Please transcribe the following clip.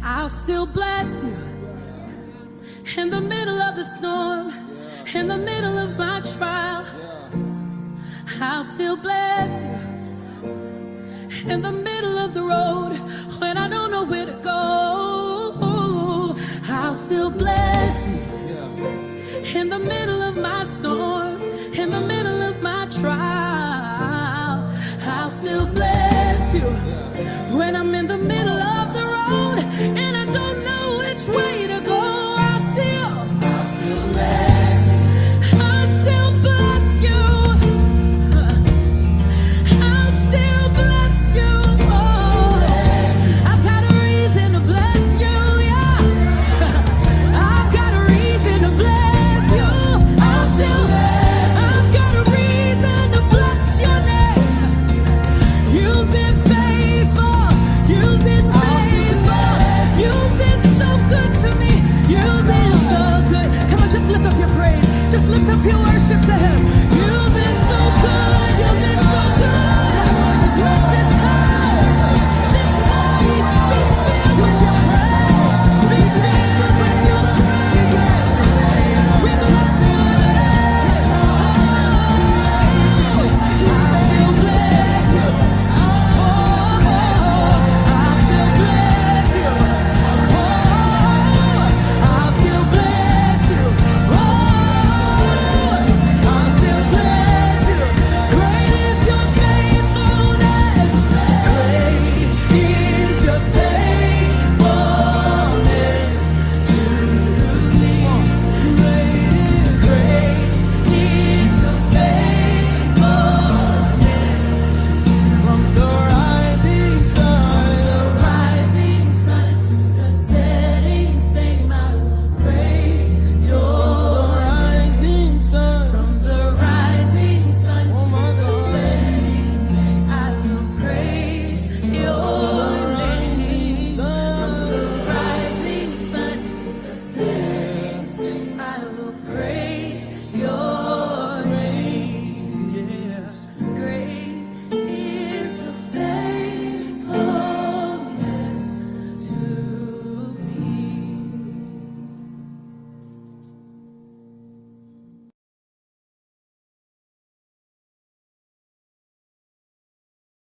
I'll still bless you in the middle of the storm, in the middle of my trial. I'll still bless you in the middle of the road when I don't know where to go. I'll still bless you in the middle of my storm, in the middle of my trial. I'll still bless you when I'm in the middle of the road and I don't know which way to go. I'll still bless you. I'll still bless you. I'll still bless you. Oh, I've got a reason to bless you, yeah. I've got a reason to bless you. I'll still, I've got a reason to bless your name. You've been faithful. You've been faithful. You've been so good to me. You've been so good. Come on, just lift up your praise. Just lift up your worship to Him.